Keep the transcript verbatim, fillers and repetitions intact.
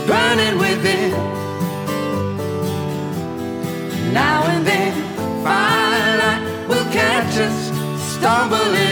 burning within. Now and then, firelight will catch us stumbling